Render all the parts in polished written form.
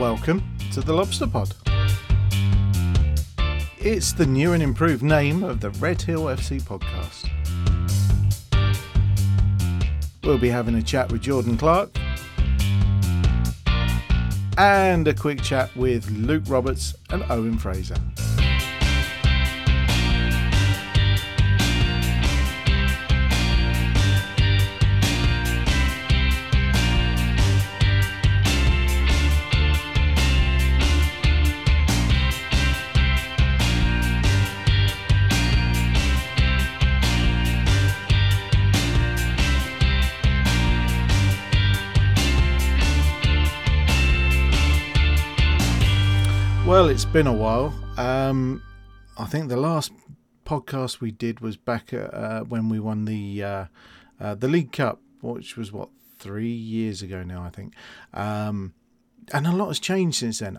Welcome to the Lobster Pod. It's the new and improved name of the Red Hill FC podcast. We'll be having a chat with Jordan Clark and a quick chat with Luke Roberts and Owen Fraser. Well, it's been a while. I think the last podcast we did was back at, when we won the League Cup, which was 3 years ago now, I think. And a lot has changed since then.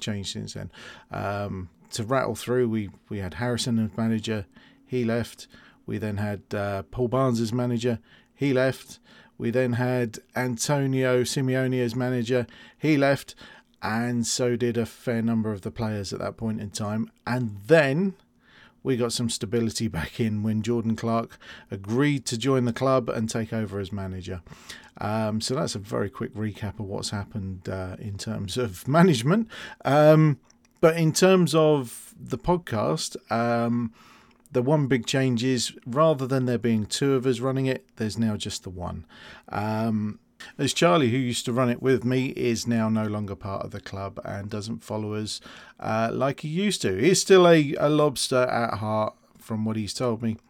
To rattle through, we had Harrison as manager. He left. We then had Paul Barnes as manager. He left. We then had Antonio Simeone as manager. He left. And so did a fair number of the players at that point in time. And then we got some stability back in when Jordan Clark agreed to join the club and take over as manager. So that's a very quick recap of what's happened in terms of management. But in terms of the podcast, the one big change is rather than there being two of us running it, there's now just the one. As Charlie, who used to run it with me, is now no longer part of the club and doesn't follow us like he used to. He's still a lobster at heart, from what he's told me.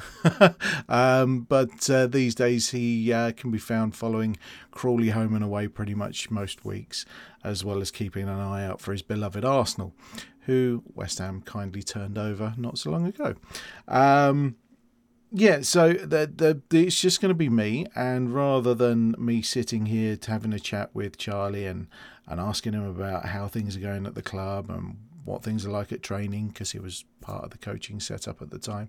But these days he can be found following Crawley home and away pretty much most weeks, as well as keeping an eye out for his beloved Arsenal, who West Ham kindly turned over not so long ago. Yeah, so it's just going to be me, and rather than me sitting here having a chat with Charlie and asking him about how things are going at the club and what things are like at training, because he was part of the coaching setup at the time,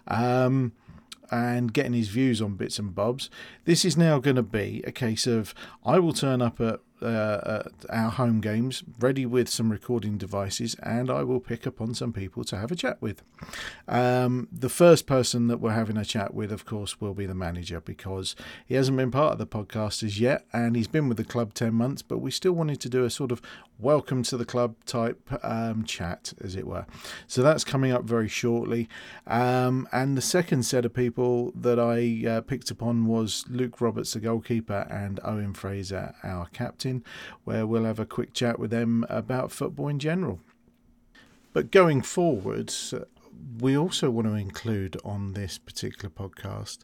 and getting his views on bits and bobs, this is now going to be a case of I will turn up at our home games ready with some recording devices, and I will pick up on some people to have a chat with. The first person that we're having a chat with, of course, will be the manager, because he hasn't been part of the podcast as yet, and he's been with the club 10 months, but we still wanted to do a sort of welcome to the club type chat, as it were. So that's coming up very shortly. And the second set of people that I picked upon was Luke Roberts, the goalkeeper, and Owen Fraser, our captain, where we'll have a quick chat with them about football in general. But going forward, we also want to include on this particular podcast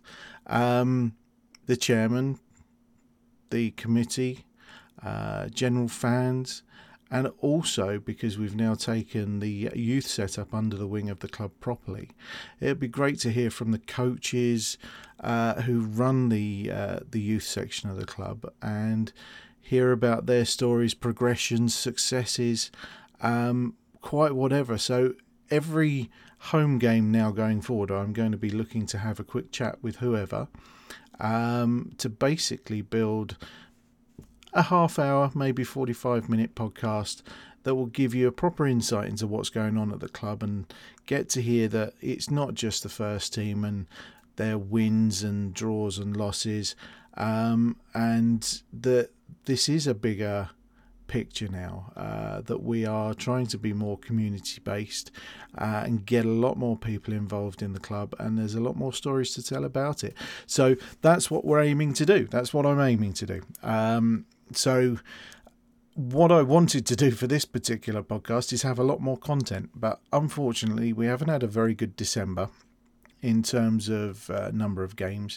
the chairman, the committee, general fans, and also, because we've now taken the youth setup under the wing of the club properly, it'd be great to hear from the coaches who run the youth section of the club and hear about their stories, progressions, successes, quite whatever. So every home game now going forward, I'm going to be looking to have a quick chat with whoever to basically build a half hour, maybe 45-minute podcast that will give you a proper insight into what's going on at the club and get to hear that it's not just the first team and their wins and draws and losses, and that this is a bigger picture now, that we are trying to be more community based and get a lot more people involved in the club, and there's a lot more stories to tell about it. So that's what we're aiming to do. That's what I'm aiming to do. So what I wanted to do for this particular podcast is have a lot more content, but unfortunately we haven't had a very good December in terms of number of games.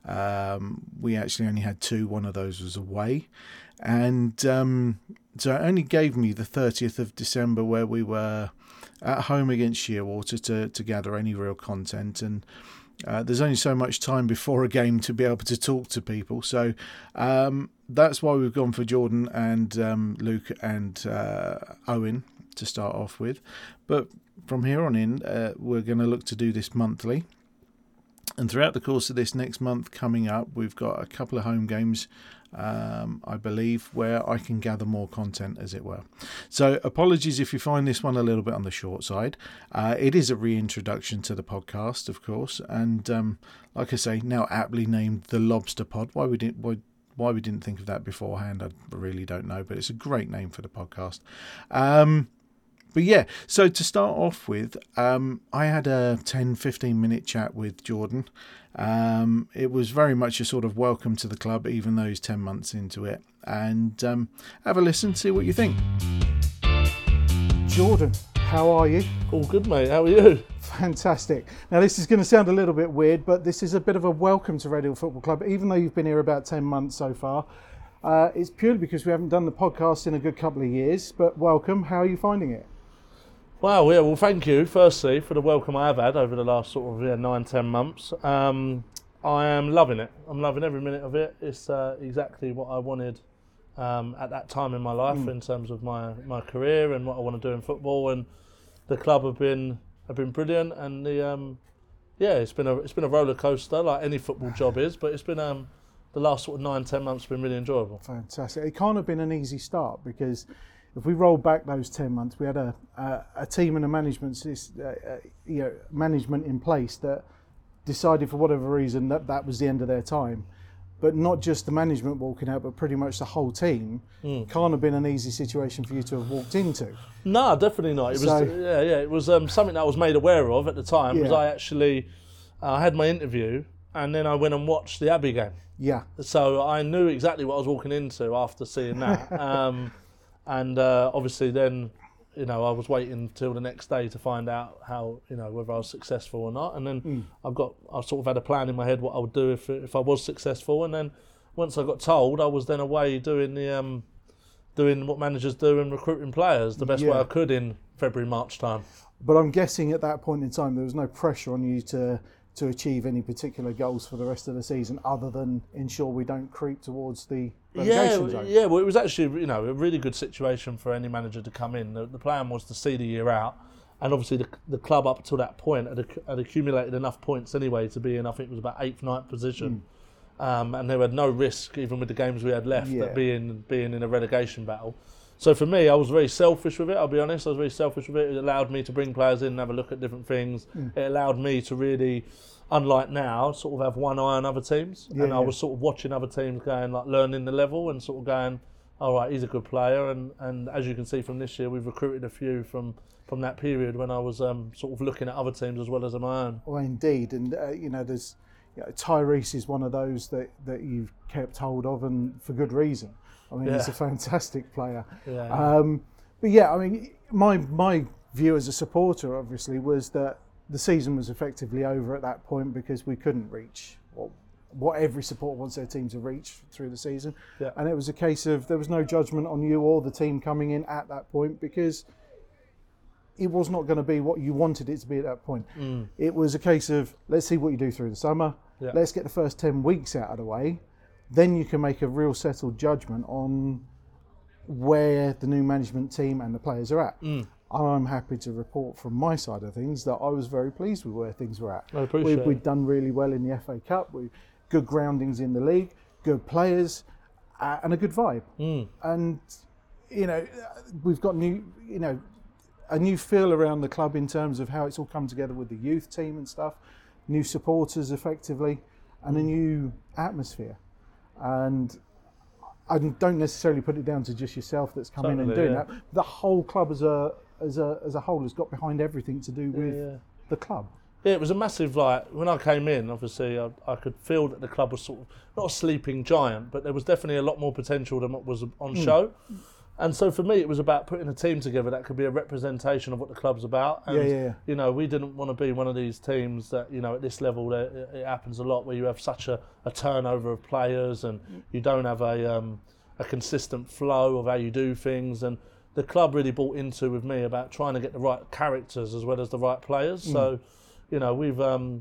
We actually only had 2. One of those was away, and so it only gave me the 30th of December where we were at home against Shearwater to gather any real content, and there's only so much time before a game to be able to talk to people. So that's why we've gone for Jordan and Luke and Owen to start off with. But from here on in, we're going to look to do this monthly. And throughout the course of this next month coming up, we've got a couple of home games, I believe, where I can gather more content, as it were. So apologies if you find this one a little bit on the short side. It is a reintroduction to the podcast, of course, and like I say, now aptly named the Lobster Pod. Why we didn't think of that beforehand, I really don't know, but it's a great name for the podcast. But yeah, so to start off with, I had a 10-15 minute chat with Jordan. It was very much a sort of welcome to the club, even though he's 10 months into it. And have a listen, see what you think. Jordan, how are you? All good, mate. How are you? Fantastic. Now, this is going to sound a little bit weird, but this is a bit of a welcome to Red Hill Football Club, even though you've been here about 10 months so far. It's purely because we haven't done the podcast in a good couple of years, but welcome. How are you finding it? Wow, yeah, well, thank you, firstly, for the welcome I have had over the last sort of 9-10 months. I am loving it. I'm loving every minute of it. It's exactly what I wanted at that time in my life in terms of my career and what I want to do in football. And the club have been brilliant. And it's been a roller coaster, like any football job is. But it's been the last sort of 9-10 months have been really enjoyable. Fantastic. It can't have been an easy start because if we roll back those 10 months, we had a team and a management in place that decided for whatever reason that was the end of their time. But not just the management walking out, but pretty much the whole team. Can't have been an easy situation for you to have walked into. No, definitely not. It was something that I was made aware of at the time. Because I actually had my interview and then I went and watched the Abbey game. Yeah. So I knew exactly what I was walking into after seeing that. And obviously then, I was waiting till the next day to find out how, whether I was successful or not. And then I sort of had a plan in my head what I would do if I was successful. And then once I got told, I was then away doing what managers do and recruiting players the best way I could in February, March time. But I'm guessing at that point in time, there was no pressure on you to achieve any particular goals for the rest of the season other than ensure we don't creep towards the relegation zone. Yeah, well, it was actually a really good situation for any manager to come in. The plan was to see the year out, and obviously the club up to that point had accumulated enough points anyway to be in, I think it was about 8th, 9th position. And there had no risk, even with the games we had left, at being in a relegation battle. So for me, I was very selfish with it, I'll be honest. I was very selfish with it. It allowed me to bring players in and have a look at different things. It allowed me to really, unlike now, sort of have one eye on other teams. I was sort of watching other teams going, like learning the level and sort of going, all right, he's a good player. And as you can see from this year, we've recruited a few from that period when I was sort of looking at other teams as well as my own. Well, indeed. And, there's Tyrese is one of those that you've kept hold of, and for good reason. I mean, he's a fantastic player. But yeah, I mean, my view as a supporter, obviously, was that the season was effectively over at that point because we couldn't reach what every supporter wants their team to reach through the season. Yeah. And it was a case of there was no judgment on you or the team coming in at that point because it was not going to be what you wanted it to be at that point. It was a case of, let's see what you do through the summer. Yeah. Let's get the first 10 weeks out of the way. Then you can make a real settled judgment on where the new management team and the players are at. I'm happy to report from my side of things that I was very pleased with where things were at. I appreciate We'd done really well in the FA Cup. Good groundings in the league, good players, and a good vibe. And, we've got a new feel around the club in terms of how it's all come together with the youth team and stuff, new supporters effectively, and a new atmosphere. And I don't necessarily put it down to just yourself that's come in and doing that. The whole club as a whole has got behind everything to do with the club. Yeah, it was a massive, when I came in, obviously, I could feel that the club was sort of, not a sleeping giant, but there was definitely a lot more potential than what was on show. And so for me, it was about putting a team together that could be a representation of what the club's about. And, we didn't want to be one of these teams that, at this level, it happens a lot where you have such a turnover of players and you don't have a consistent flow of how you do things. And the club really bought into with me about trying to get the right characters as well as the right players. So, we've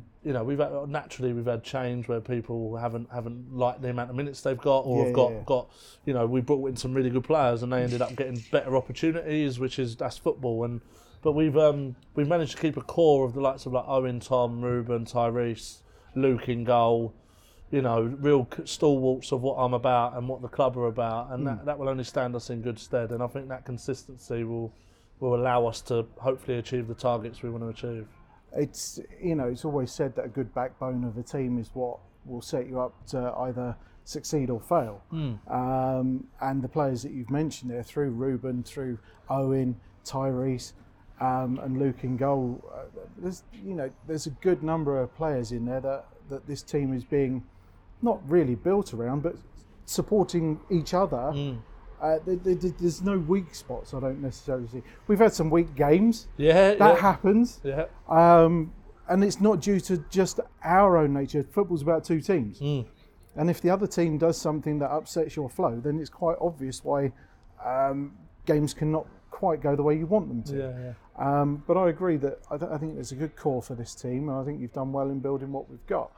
had change where people haven't liked the amount of minutes they've got, or have got we brought in some really good players and they ended up getting better opportunities, that's football. But we've managed to keep a core of the likes of like Owen, Tom, Ruben, Tyrese, Luke in goal, you know, real stalwarts of what I'm about and what the club are about, and that will only stand us in good stead. And I think that consistency will allow us to hopefully achieve the targets we want to achieve. It's, you know, it's always said that a good backbone of a team is what will set you up to either succeed or fail. And the players that you've mentioned there, through Ruben, through Owen, Tyrese, and Luke in goal, there's a good number of players in there that this team is being not really built around, but supporting each other. There's no weak spots, I don't necessarily see. We've had some weak games. That happens. And it's not due to just our own nature. Football's about two teams. And if the other team does something that upsets your flow, then it's quite obvious why games cannot quite go the way you want them to. But I agree that I think there's a good core for this team, and I think you've done well in building what we've got.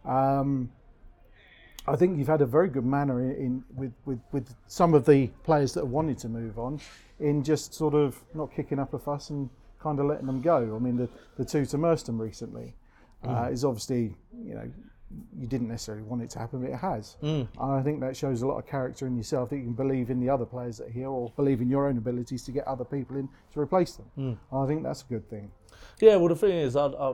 I think you've had a very good manner with some of the players that have wanted to move on, in just sort of not kicking up a fuss and kind of letting them go. I mean, the two to Merstham recently is obviously, you know, you didn't necessarily want it to happen, but it has. And I think that shows a lot of character in yourself, that you can believe in the other players that are here, or believe in your own abilities to get other people in to replace them. I think that's a good thing. Yeah, well, the thing is,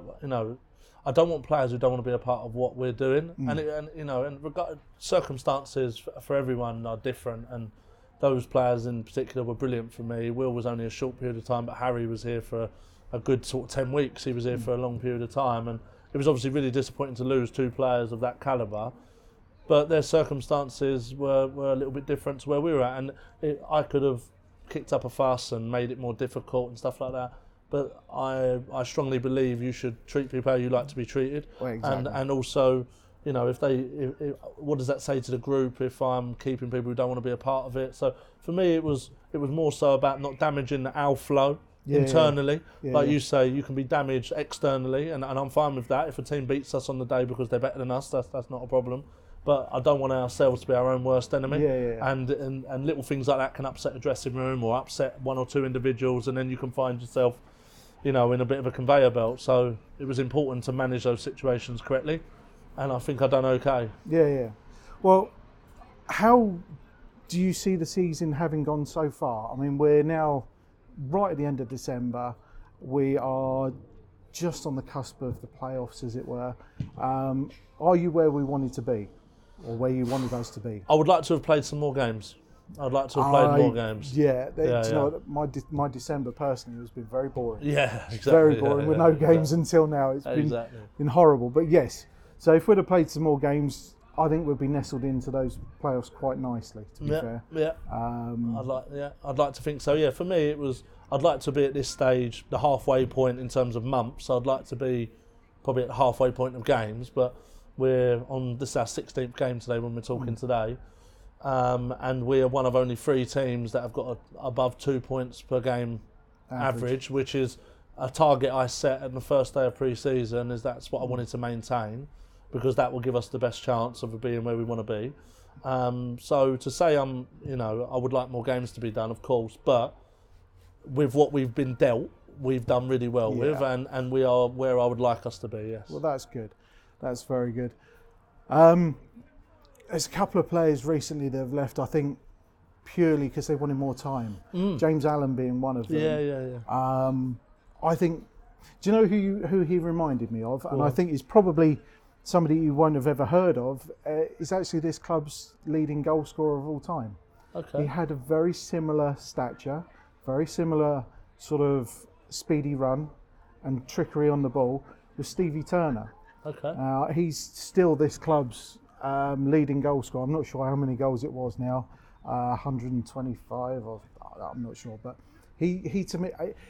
I don't want players who don't want to be a part of what we're doing, and circumstances for everyone are different, and those players in particular were brilliant for me. Will was only a short period of time, but Harry was here for a good sort of 10 weeks. He was here for a long period of time, and it was obviously really disappointing to lose two players of that calibre, but their circumstances were a little bit different to where we were at, and I could have kicked up a fuss and made it more difficult and stuff like that. But I strongly believe you should treat people how you like to be treated. Well, exactly. And also, you know, if what does that say to the group if I'm keeping people who don't want to be a part of it? So for me, it was more so about not damaging our flow internally. Like you say, you can be damaged externally, and I'm fine with that. If a team beats us on the day because they're better than us, that's not a problem. But I don't want ourselves to be our own worst enemy. And little things like that can upset a dressing room or upset one or two individuals, and then you can find yourself, you know, in a bit of a conveyor belt. So it was important to manage those situations correctly, and I think I've done okay. Well, how do you see the season having gone so far? I mean, we're now right at the end of December. We are just on the cusp of the playoffs, as it were. Are you where we wanted to be, or where you wanted us to be? I would like to have played some more games. I'd like to have played more games. You know, my December personally has been very boring. Exactly. Very boring, with no games until now. It's been horrible. But yes, so if we'd have played some more games, I think we'd be nestled into those playoffs quite nicely, to be fair. I'd like to think so. Yeah, for me, I'd like to be at this stage, the halfway point in terms of months. I'd like to be probably at the halfway point of games, but this is our 16th game today when we're talking today. And we are one of only 3 teams that have got above 2 points per game average, which is a target I set at the first day of pre-season. That's what I wanted to maintain, because that will give us the best chance of being where we want to be. So to say I would like more games to be done, of course, but with what we've been dealt, we've done really well with, and we are where I would like us to be. Yes. Well, that's good. That's very good. There's a couple of players recently that have left, I think, purely because they wanted more time. James Allen being one of them. I think, do you know who he reminded me of? And I think he's probably somebody you won't have ever heard of. Is actually this club's leading goal scorer of all time. Okay. He had a very similar stature, very similar sort of speedy run and trickery on the ball with Stevie Turner. Okay. He's still this club's leading goal scorer. I'm not sure how many goals it was now, 125 or I'm not sure, but he to me,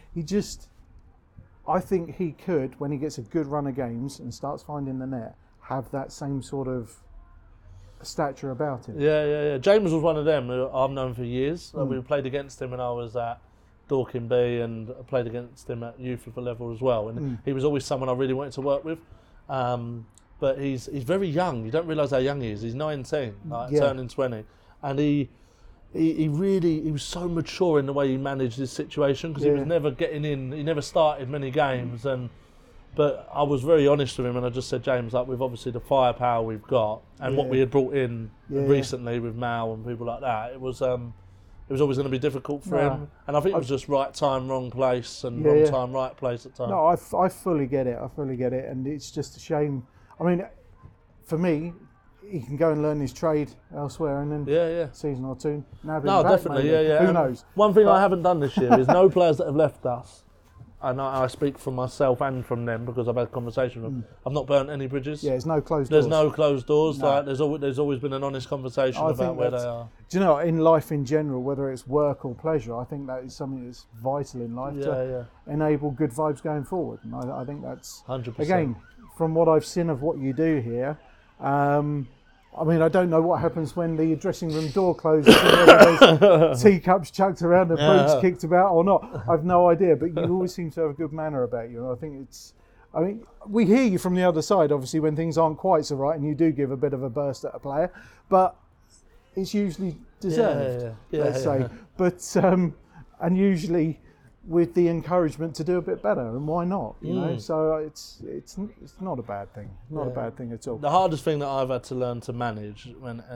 I think he could, when he gets a good run of games and starts finding the net, have that same sort of stature about him. Yeah. James was one of them who I've known for years. We played against him when I was at Dorking B, and I played against him at youth level as well. And he was always someone I really wanted to work with. But he's very young. You don't realise how young he is. He's 19, turning 20, and he was so mature in the way he managed his situation, because he was never getting in. He never started many games, and But I was very honest with him, and I just said, James, like with obviously the firepower we've got and what we had brought in recently with Mal and people like that, it was always going to be difficult for him. And I think it was just right time, wrong place, and wrong time, right place at time. No, I fully get it. And it's just a shame. I mean, for me, he can go and learn his trade elsewhere, and then season or two. Now definitely, maybe. Who knows? One thing I haven't done this year is no players that have left us. And I speak from myself and from them because I've had a conversation with them. I've not burnt any bridges. Yeah, there's no closed doors. There's no closed doors. No. Like there's always been an honest conversation about where they are. Do you know, in life in general, whether it's work or pleasure, I think that is something that's vital in life to enable good vibes going forward. And I think that's 100%. Again, from what I've seen of what you do here. I mean, I don't know what happens when the dressing room door closes and whether there's teacups chucked around and boots kicked about or not. I've no idea, but you always seem to have a good manner about you. And I think we hear you from the other side, obviously, when things aren't quite so right and you do give a bit of a burst at a player, but it's usually deserved, let's say. But, and usually with the encouragement to do a bit better, and why not? You know, so it's not a bad thing, not a bad thing at all. The hardest thing that I've had to learn to manage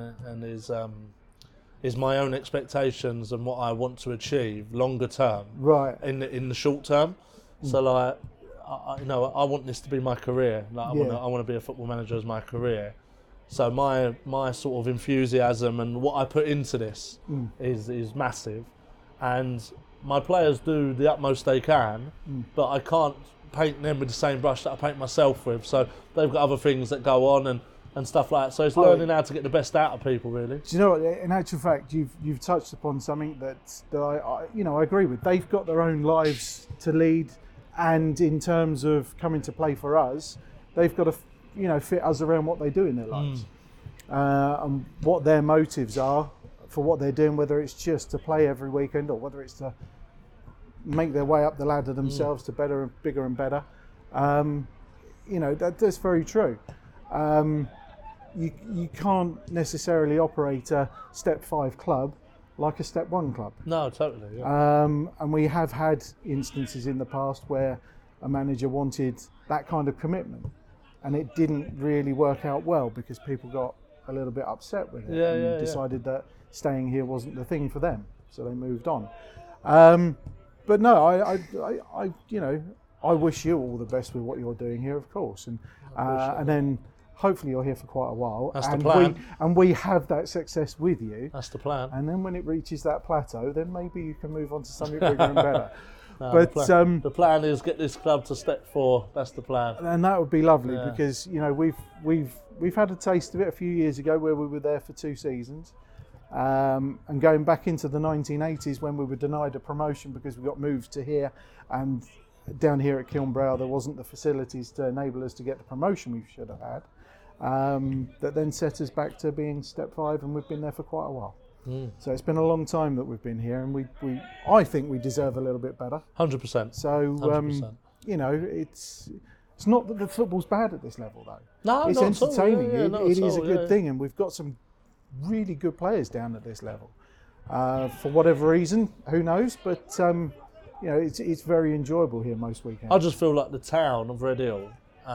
is my own expectations and what I want to achieve longer term, right? In the short term. So like, I want this to be my career. Like I want to be a football manager as my career. So my sort of enthusiasm and what I put into this is massive, and my players do the utmost they can, but I can't paint them with the same brush that I paint myself with. So they've got other things that go on and stuff like that. So it's learning how to get the best out of people, really. Do you know what? In actual fact, you've touched upon something that I agree with. They've got their own lives to lead, and in terms of coming to play for us, they've got to fit us around what they do in their lives, and what their motives are for what they're doing, whether it's just to play every weekend or whether it's to make their way up the ladder themselves to better and bigger and better. That's very true. You can't necessarily operate a Step 5 club like a Step 1 club. No, totally. Yeah. And we have had instances in the past where a manager wanted that kind of commitment, and it didn't really work out well because people got a little bit upset with it and decided that staying here wasn't the thing for them, so they moved on. But no, I wish you all the best with what you're doing here, of course, and then hopefully you're here for quite a while. That's the plan. We have that success with you. That's the plan. And then when it reaches that plateau, then maybe you can move on to something bigger and better. No, but the plan is get this club to Step 4. That's the plan. And that would be lovely because we've had a taste of it a few years ago where we were there for 2 seasons. And going back into the 1980s when we were denied a promotion because we got moved to here, and down here at Kilnbrow there wasn't the facilities to enable us to get the promotion we should have had, that then set us back to being Step 5, and we've been there for quite a while. So it's been a long time that we've been here, and I think we deserve a little bit better. 100%. So 100%. It's not that the football's bad at this level though. No, it's not entertaining. At all. It is a good thing, and we've got some really good players down at this level. For whatever reason, who knows? But it's very enjoyable here most weekends. I just feel like the town of Red Hill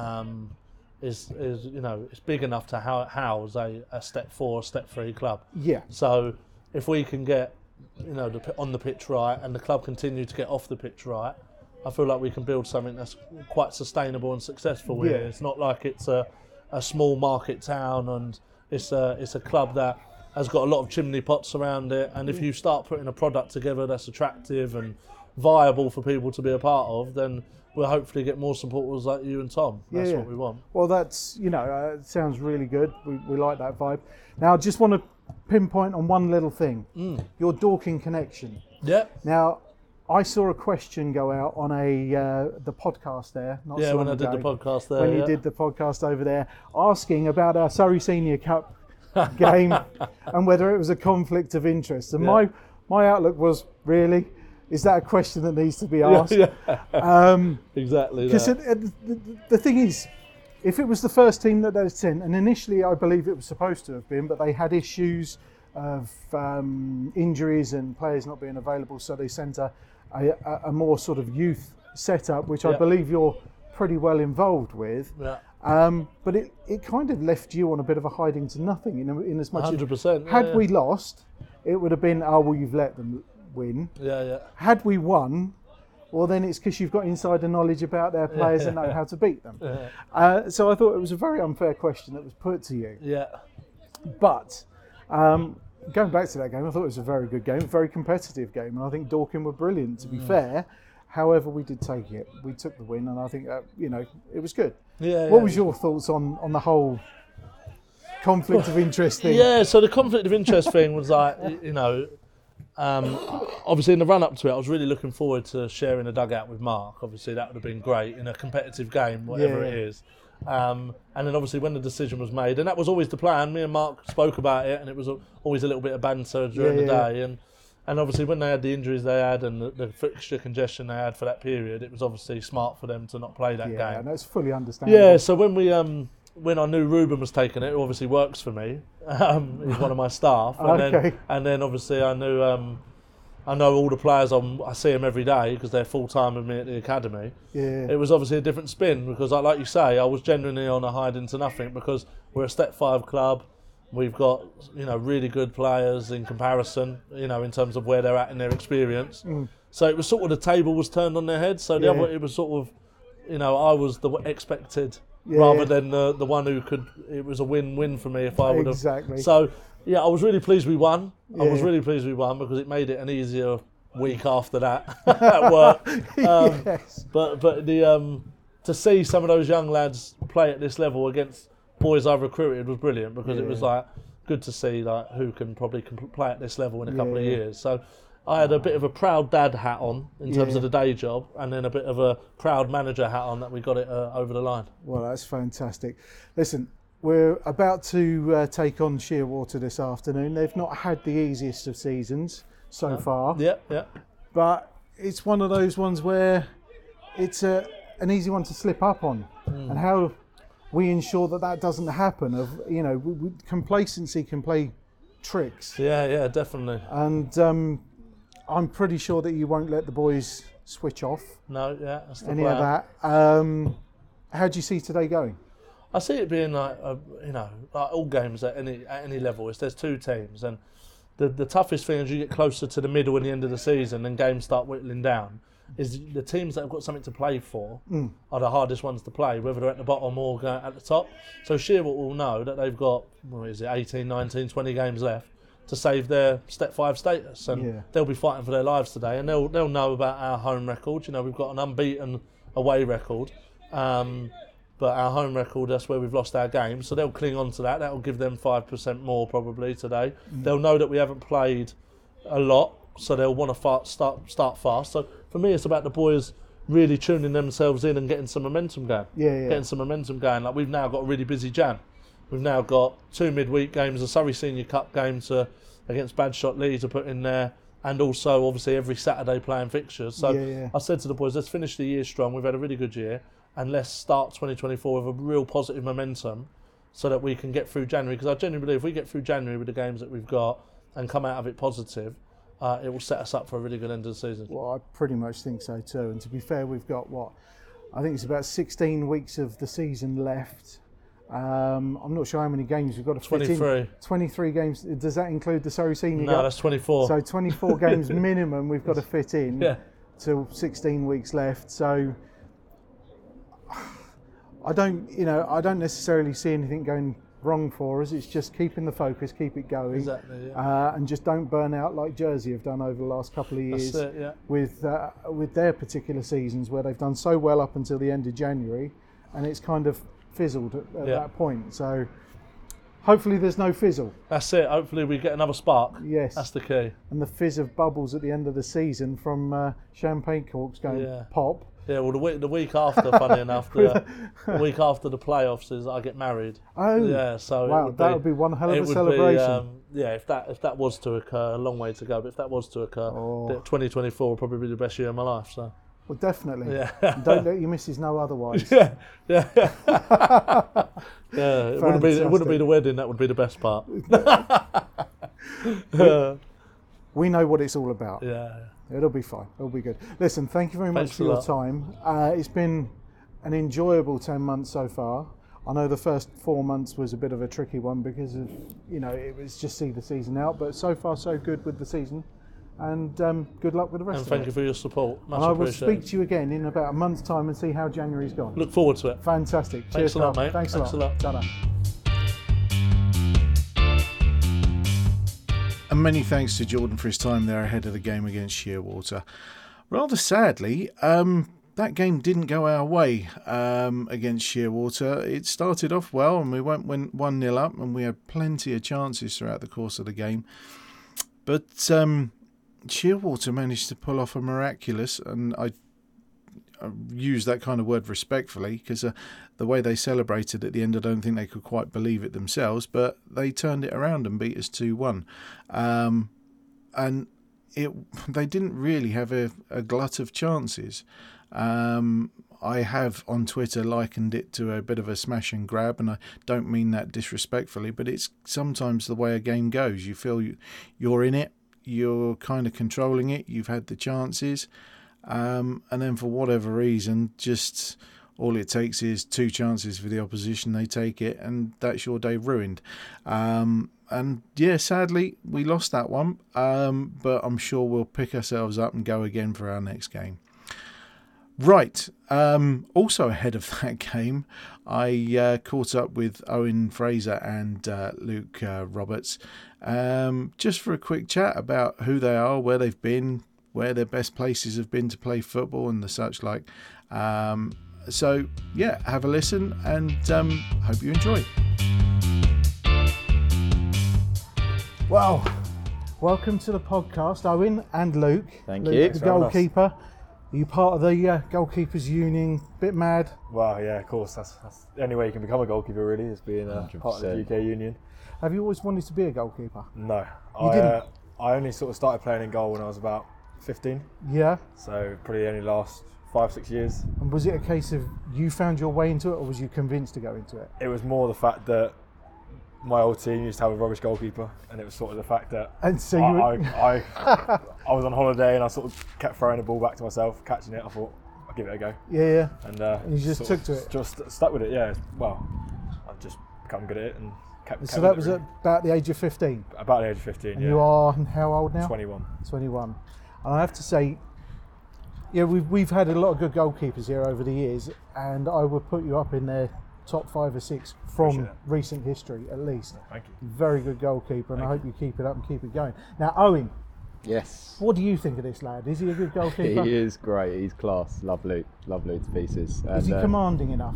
is it's big enough to house a Step 4, Step 3 club. Yeah. So if we can get on the pitch right and the club continue to get off the pitch right, I feel like we can build something that's quite sustainable and successful here. It's not like it's a small market town, and it's a club that has got a lot of chimney pots around it, and if you start putting a product together that's attractive and viable for people to be a part of, then we'll hopefully get more supporters like you and Tom. That's what we want. Well, that's, it sounds really good. We like that vibe. Now, I just want to pinpoint on one little thing. Your Dorking connection. Yeah. Now, I saw a question go out on the podcast there. Not so long when I did ago, the podcast there. When you did the podcast over there, asking about our Surrey Senior Cup game and whether it was a conflict of interest. And my outlook was, really? Is that a question that needs to be asked? Exactly. Because the thing is, if it was the first team that they sent, and initially I believe it was supposed to have been, but they had issues of injuries and players not being available, so they sent a more sort of youth setup, which I believe you're pretty well involved with. Yeah. But it kind of left you on a bit of a hiding to nothing in as much 100%. as had we lost, it would have been, oh, well, you've let them win. Yeah. Had we won, well, then it's because you've got insider knowledge about their players and know how to beat them. Yeah. So I thought it was a very unfair question that was put to you. Yeah. But going back to that game, I thought it was a very good game, very competitive game, and I think Dorking were brilliant, to be fair. However, we did take it. We took the win, and I think, it was good. Yeah. What was your thoughts on the whole conflict of interest thing? Yeah, so the conflict of interest thing was like, obviously in the run up to it, I was really looking forward to sharing a dugout with Mark. Obviously, that would have been great in a competitive game, whatever it is. And then obviously when the decision was made, and that was always the plan, me and Mark spoke about it, and it was always a little bit of banter during the day. And obviously when they had the injuries they had and the fixture congestion they had for that period, it was obviously smart for them to not play that game. Yeah, that's fully understandable. Yeah, so when I knew Ruben was taking it obviously works for me. He's one of my staff. And then obviously I know all the players. I see them every day because they're full time with me at the academy. Yeah. It was obviously a different spin because, like you say, I was genuinely on a hiding to nothing because we're a Step 5 club. We've got really good players in comparison, in terms of where they're at in their experience. So it was sort of the table was turned on their head. So the other, it was sort of, I was the expected rather than the one who could. It was a win-win for me if I would have. Exactly. So yeah, I was really pleased we won. I was really pleased we won because it made it an easier week after that at work. Yes. But to see some of those young lads play at this level against boys I've recruited was brilliant because it was like good to see like who can probably play at this level in a couple of years. So I had a bit of a proud dad hat on in terms of the day job, and then a bit of a proud manager hat on that we got it over the line. Well, that's fantastic. Listen, we're about to take on Shearwater this afternoon. They've not had the easiest of seasons so far. Yeah. But it's one of those ones where it's an easy one to slip up on, and how we ensure that doesn't happen. Complacency can play tricks. Yeah, definitely. And I'm pretty sure that you won't let the boys switch off. No, that's the any plan. of that. How do you see today going? I see it being like all games at any level. There's two teams, and the toughest thing as you get closer to the middle and the end of the season and games start whittling down is the teams that have got something to play for are the hardest ones to play, whether they're at the bottom or at the top. So Shearwater will know that they've got 18, 19, 20 games left to save their Step 5 status, and they'll be fighting for their lives today, and they'll know about our home record. We've got an unbeaten away record, but our home record, that's where we've lost our games, so they'll cling on to that. That'll give them 5% more probably today. They'll know that we haven't played a lot, so they'll want to start fast. So for me, it's about the boys really tuning themselves in and getting some momentum going. Getting some momentum going. Like, we've now got a really busy Jan. We've now got 2 midweek games, a Surrey Senior Cup game against Badshot Lee to put in there, and also obviously every Saturday playing fixtures. So I said to the boys, let's finish the year strong. We've had a really good year, and let's start 2024 with a real positive momentum so that we can get through January. Because I genuinely believe if we get through January with the games that we've got and come out of it positive, it will set us up for a really good end of the season. Well, I pretty much think so too. And to be fair, we've got I think it's about 16 weeks of the season left. I'm not sure how many games we've got to 23. fit in. 23 games. Does that include the Surrey Senior Cup? No, that's 24. So 24 games minimum we've got to fit in till 16 weeks left. So I don't necessarily see anything going wrong for us. It's just keeping the focus, keep it going, exactly, and just don't burn out like Jersey have done over the last couple of years. That's it, with their particular seasons where they've done so well up until the end of January, and it's kind of fizzled at that point. So hopefully there's no fizzle. That's it. Hopefully we get another spark. Yes, that's the key. And the fizz of bubbles at the end of the season from champagne corks going pop. Yeah, well, the week after, funny enough, the week after the playoffs is I get married. Oh, yeah. So wow, that would be one hell of a celebration. If that was to occur, a long way to go. But if that was to occur, 2024 will probably be the best year of my life. So. Well, definitely. Yeah. Don't let your missus know otherwise. Yeah. It wouldn't be the wedding. That would be the best part. We know what it's all about. Yeah. It'll be fine. It'll be good. Listen, thank you very much for your time. It's been an enjoyable 10 months so far. I know the first 4 months was a bit of a tricky one because of, it was just see the season out, but so far so good with the season. And good luck with the rest of it. And thank you for your support. Much and I will appreciated. speak to you again in about a month's time and see how January's gone. Look forward to it. Fantastic. Thanks Cheers, a lot, Carl. mate. Thanks a lot. Ta-da. And many thanks to Jordan for his time there ahead of the game against Shearwater. Rather sadly, that game didn't go our way against Shearwater. It started off well and we went 1-0 up and we had plenty of chances throughout the course of the game. But Shearwater managed to pull off a miraculous, and I use that kind of word respectfully because the way they celebrated at the end, I don't think they could quite believe it themselves, but they turned it around and beat us 2-1. And they didn't really have a glut of chances. I have on Twitter likened it to a bit of a smash and grab, and I don't mean that disrespectfully, but it's sometimes the way a game goes. You feel you're in it, you're kind of controlling it, you've had the chances, and then for whatever reason, just all it takes is 2 chances for the opposition, they take it, and that's your day ruined. And yeah, sadly, we lost that one, but I'm sure we'll pick ourselves up and go again for our next game. Right, also ahead of that game, I caught up with Owen Fraser and Luke Roberts just for a quick chat about who they are, where they've been, where their best places have been to play football and the such like. So yeah, have a listen and hope you enjoy. Well, welcome to the podcast, Owen and Luke. Thank Luke, you. the goalkeeper. Are you part of the goalkeepers union? Bit mad? Well, yeah, of course. That's the only way you can become a goalkeeper, really, is being part of the UK union. Have you always wanted to be a goalkeeper? No. You didn't? I only sort of started playing in goal when I was about 15. Yeah. So probably only last 5-6 years. And was it a case of you found your way into it, or was you convinced to go into it? It was more the fact that my old team used to have a rubbish goalkeeper, and it was sort of the fact that And so I was on holiday and I sort of kept throwing the ball back to myself, catching it. I thought I'll give it a go. Yeah. And you just sort took of to it? Just stuck with it, yeah. Well, I've just become good at it and kept So with that it, was really. at about the age of 15? About the age of 15, And yeah. you are how old now? 21. 21. And I have to say, yeah, we've had a lot of good goalkeepers here over the years, and I would put you up in their top 5 or 6 from Appreciate it. recent history, at least. Thank you. Very good goalkeeper, and I Thank hope you keep it up and keep it going. Now, Owen, Yes, what do you think of this lad? Is he a good goalkeeper? he is great. He's class. Love Luke to pieces. Is he commanding enough?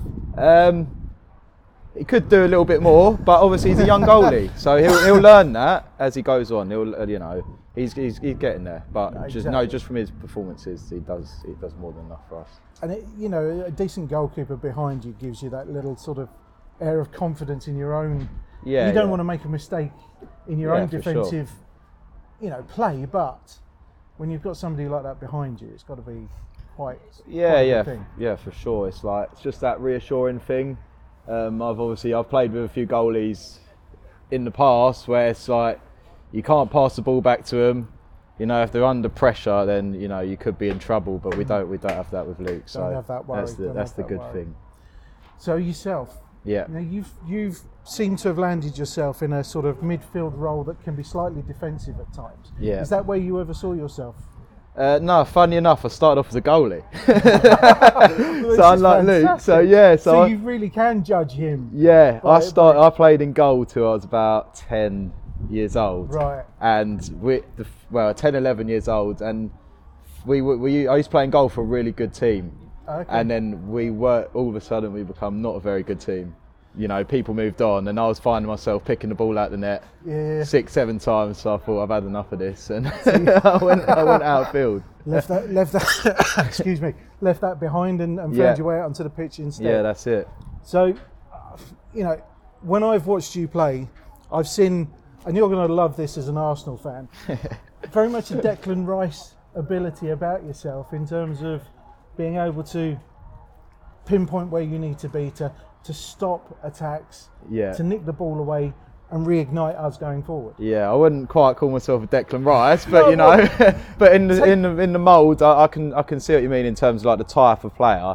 He could do a little bit more, but obviously he's a young goalie, so he'll learn that as he goes on. He'll he's getting there. But Exactly. just from his performances, he does more than enough for us. And a decent goalkeeper behind you gives you that little sort of air of confidence in your own. Yeah, you don't yeah. want to make a mistake in your own for defensive, play. But when you've got somebody like that behind you, it's got to be quite a good thing. Yeah, for sure. It's just that reassuring thing. I've played with a few goalies in the past where it's like you can't pass the ball back to them. If they're under pressure, then you could be in trouble. But we don't have that with Luke. So Don't have that worry. that's the good thing. So yourself, Yeah. you've seemed to have landed yourself in a sort of midfield role that can be slightly defensive at times. Yeah. Is that where you ever saw yourself? No, funny enough, I started off as a goalie. Which So is unlike Luke, fantastic. so yeah, So you really can judge him. yeah, Right, I played in goal till I was about 10 years old. Right. And 10, 11 years old, and I used to play in goal for a really good team. Okay. And then all of a sudden we become not a very good team. People moved on, and I was finding myself picking the ball out the net Yeah. 6-7 times. So I thought I've had enough of this, and I went outfield. Left that excuse me, left that behind and found Yeah. your way out onto the pitch instead. Yeah, that's it. So, when I've watched you play, I've seen, and you're going to love this as an Arsenal fan, very much a Declan Rice ability about yourself in terms of being able to pinpoint where you need to be to stop attacks, Yeah. to nick the ball away and reignite us going forward. Yeah, I wouldn't quite call myself a Declan Rice, but but in the mould, I can see what you mean in terms of like the type of player.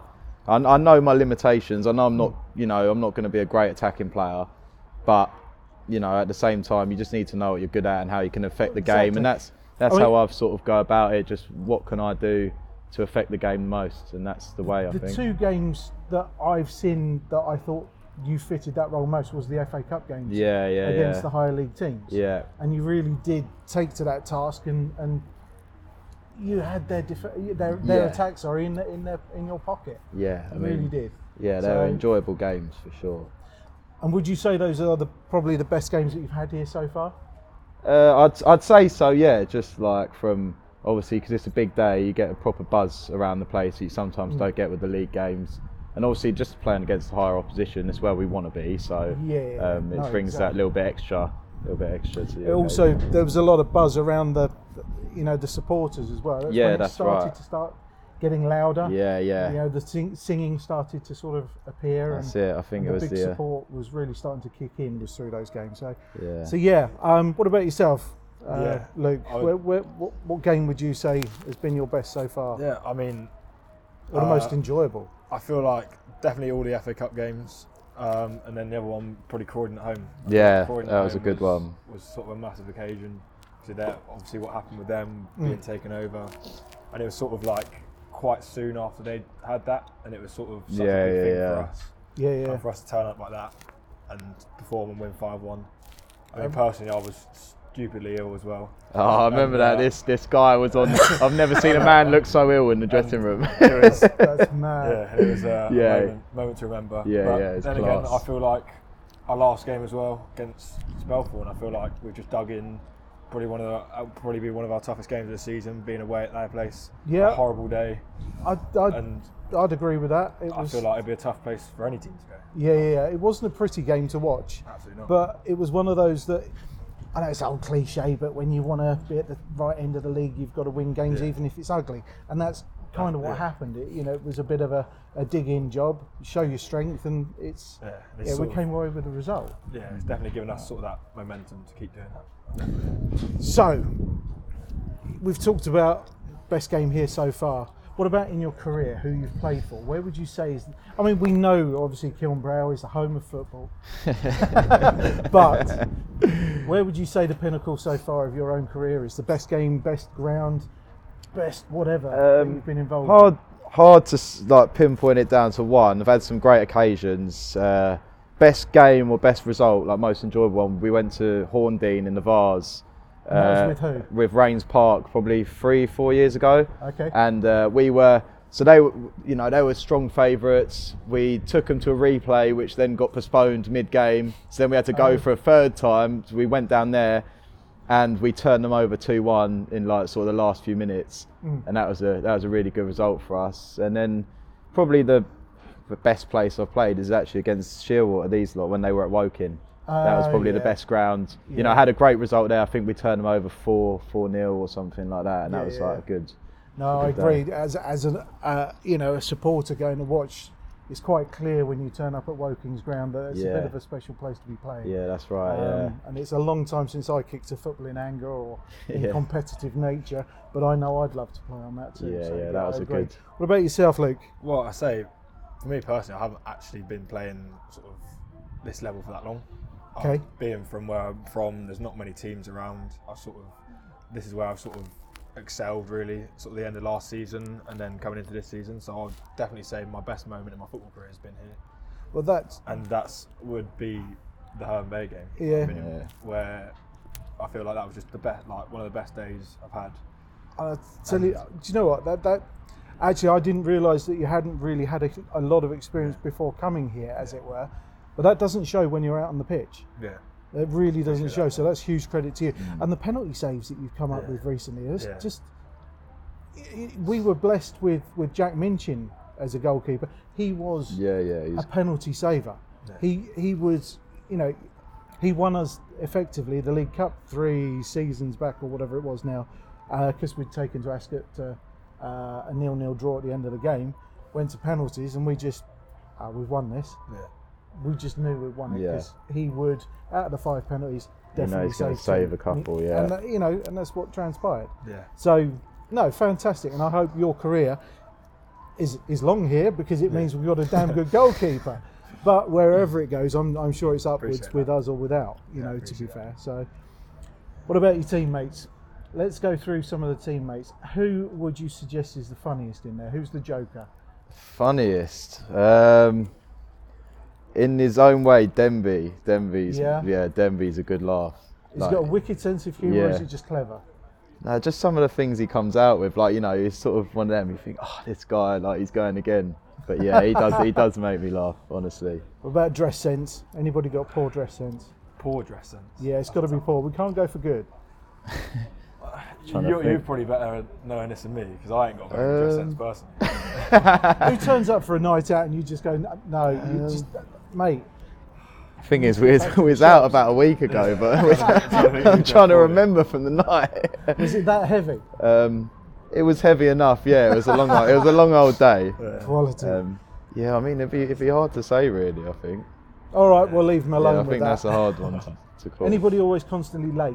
I know my limitations. I know I'm not, I'm not going to be a great attacking player, but at the same time, you just need to know what you're good at and how you can affect the game, and that's how I've sort of go about it. Just what can I do to affect the game the most, and that's the way I think. The 2 games that I've seen that I thought you fitted that role most was the FA Cup games. Against the higher league teams. Yeah. And you really did take to that task, and you had their attacks in your pocket. Yeah, I really did. Yeah, they were enjoyable games for sure. And would you say those are probably the best games that you've had here so far? I'd say so. Yeah, just like from obviously because it's a big day, you get a proper buzz around the place that you sometimes don't get with the league games. And obviously, just playing against the higher opposition is where we want to be. So it brings that little bit extra to the also, there was a lot of buzz around the supporters as well. That's right. Start getting louder. Yeah. The singing started to sort of appear. That's it. I think it was the big support was really starting to kick in was through those games. So what about yourself, Luke? What game would you say has been your best so far? Yeah, I mean, or the most enjoyable? I feel like definitely all the FA Cup games, and then the other one probably Croydon at home. That was a good one. Was sort of a massive occasion. So obviously what happened with them being taken over, and it was sort of like quite soon after they had that, and it was sort of such a big thing for us. And for us to turn up like that and perform and win 5-1. I mean, personally, I was stupidly ill as well. Oh, I remember that. This guy was on. I've never seen a man look so ill in the dressing room. That's mad. Yeah, it was a moment to remember. It's then class. again, I feel like our last game as well against Spelthorne, I feel like we've just dug in. Probably be one of our toughest games of the season, being away at their place. Yeah, a horrible day. I'd agree with that. I feel like it'd be a tough place for any team to go. Yeah. It wasn't a pretty game to watch. Absolutely not. But it was one of those that, I know it's old cliche, but when you want to be at the right end of the league, you've got to win games even if it's ugly, and that's kind of what happened. It was a bit of a dig-in job, show your strength, and we came away with a result. Yeah, it's definitely given us sort of that momentum to keep doing that. So, we've talked about best game here so far. What about in your career, who you've played for? Where would you say is... I mean, we know, obviously, Kilnbrow is the home of football. But where would you say the pinnacle so far of your own career is? The best game, best ground, best whatever that you've been involved in? Hard to pinpoint it down to one. I've had some great occasions. Best game or best result, like most enjoyable one, we went to Horndean in the Vars. And that was with who? With Rains Park, probably 3-4 years ago. Okay. And they were strong favourites. We took them to a replay, which then got postponed mid-game. So then we had to go for a third time. So we went down there, and we turned them over 2-1 in like sort of the last few minutes, and that was a really good result for us. And then probably the best place I've played is actually against Shearwater, these lot, when they were at Woking. That was probably the best ground. I had a great result there. I think we turned them over 4-0 or something like that, and that was like good. No, I agree. As a supporter going to watch, it's quite clear when you turn up at Woking's ground that it's a bit of a special place to be playing. Yeah, that's right. And it's a long time since I kicked a football in anger or in competitive nature, but I know I'd love to play on that too. That was a good. What about yourself, Luke? Well, I say, for me personally, I haven't actually been playing sort of this level for that long. Okay. Being from where I'm from, there's not many teams around. This is where I've sort of excelled really, sort of the end of last season and then coming into this season. So I'll definitely say my best moment in my football career has been here. Well, that would be the Herne Bay game. Yeah. Where I feel like that was just the best, like one of the best days I've had. I'll tell you, do you know what? That actually, I didn't realise that you hadn't really had a lot of experience before coming here, as it were. But that doesn't show when you're out on the pitch. Yeah. It really doesn't show. So that's huge credit to you. And the penalty saves that you've come up with recently, we were blessed with Jack Minchin as a goalkeeper. He was a penalty saver. Yeah. He was, he won us effectively the League Cup 3 seasons back or whatever it was now, because we'd taken to Ascot a 0-0 draw at the end of the game, went to penalties, and we just, we've won this. Yeah. We just knew we'd won it because he would, out of the 5 penalties, definitely he's going to save a couple. And and that's what transpired. Yeah. So no, fantastic, and I hope your career is long here because it means we've got a damn good goalkeeper. But wherever it goes, I'm sure it's upwards with us or without, to be fair. So what about your teammates? Let's go through some of the teammates. Who would you suggest is the funniest in there? Who's the joker? Funniest? In his own way, Denby. Denby's a good laugh. He's got a wicked sense of humour, or is he just clever? No, just some of the things he comes out with, he's sort of one of them. You think, this guy, he's going again. But yeah, he does make me laugh, honestly. What about dress sense? Anybody got poor dress sense? Poor dress sense? Yeah, it's got to be poor. We can't go for good. You're probably better at knowing this than me, because I ain't got very dress sense personally. Who turns up for a night out and you just go, no, you just, mate? Thing is, we was out about a week ago, but I'm trying to remember from the night. Was it that heavy? It was heavy enough. Yeah, it was a long old day. Quality. Yeah, I mean, it'd be hard to say, really. I think. All right, we'll leave him alone. I think that's a hard one to call. Anybody always constantly late?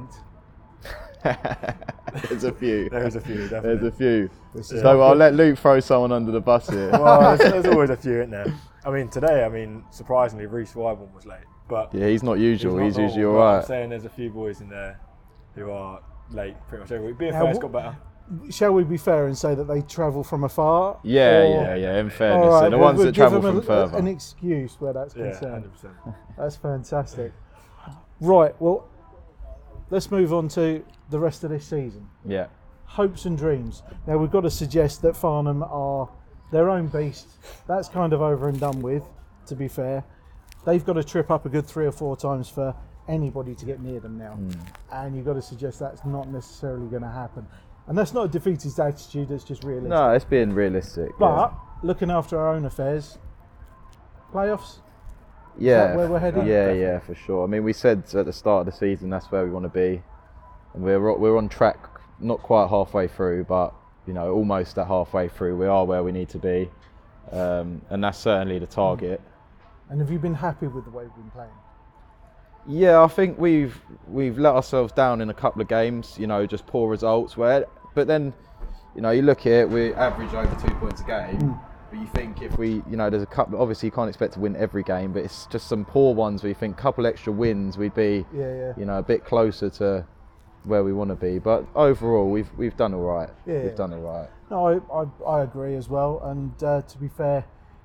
There's a few. There's a few, definitely. There's a few. So I'll let Luke throw someone under the bus here. Well, there's always a few, isn't there? I mean, today, surprisingly, Reece Wyborn was late. But yeah, he's not usual. He's usually all right. I'm saying there's a few boys in there who are late pretty much every week. Being fair, it's got better. Shall we be fair and say that they travel from afar? Yeah. In fairness, right, the ones that travel from further. An excuse where that's concerned. 100%. That's fantastic. Right, well, let's move on to the rest of this season. Yeah. Hopes and dreams. Now, we've got to suggest that Farnham are their own beast. That's kind of over and done with, to be fair. They've got to trip up a good 3 or 4 times for anybody to get near them now. And you've got to suggest that's not necessarily going to happen. And that's not a defeatist attitude, it's just realistic. No, it's being realistic. But looking after our own affairs, playoffs? Yeah. Is that where we're heading? Yeah, for sure. I mean, we said at the start of the season that's where we want to be. And we're on track, not quite halfway through, but almost at halfway through. We are where we need to be. And that's certainly the target. And have you been happy with the way we've been playing? Yeah, I think we've let ourselves down in a couple of games, just poor results. But then, you look at it, we average over 2 points a game. But you think if we, there's a couple, obviously you can't expect to win every game, but it's just some poor ones where you think a couple extra wins, we'd be, a bit closer to where we want to be. But overall, we've done all right. We've done all right. No, I agree as well. And to be fair,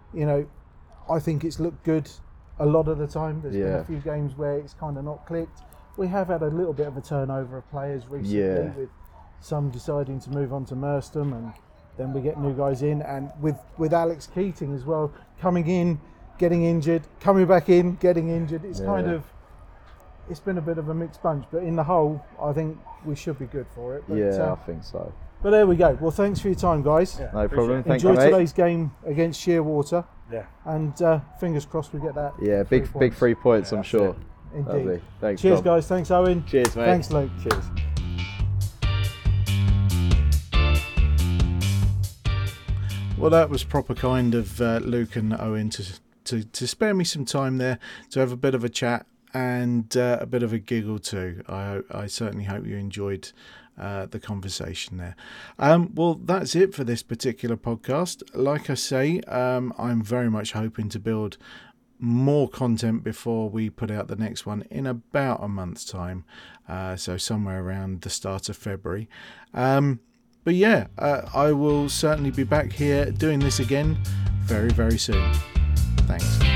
I think it's looked good a lot of the time. There's been a few games where it's kind of not clicked. We have had a little bit of a turnover of players recently, with some deciding to move on to Merstham, and then we get new guys in, and with Alex Keating as well, coming in, getting injured, coming back in, getting injured. It's it's been a bit of a mixed bunch, but in the whole, I think we should be good for it. But, I think so. But there we go. Well, thanks for your time, guys. Yeah, no problem. Thank you, mate. Enjoy today's game against Shearwater. Yeah. And fingers crossed we get that. Yeah, big 3 points, I'm sure. Indeed. Lovely. Thanks, Cheers, Tom. guys. Thanks, Owen. Cheers, mate. Thanks, Luke. Cheers. Well, that was proper kind of Luke and Owen to spare me some time there to have a bit of a chat and a bit of a giggle too. I certainly hope you enjoyed the conversation there. Well, that's it for this particular podcast. Like I say, I'm very much hoping to build more content before we put out the next one in about a month's time, so somewhere around the start of February. But yeah, I will certainly be back here doing this again very, very soon. Thanks.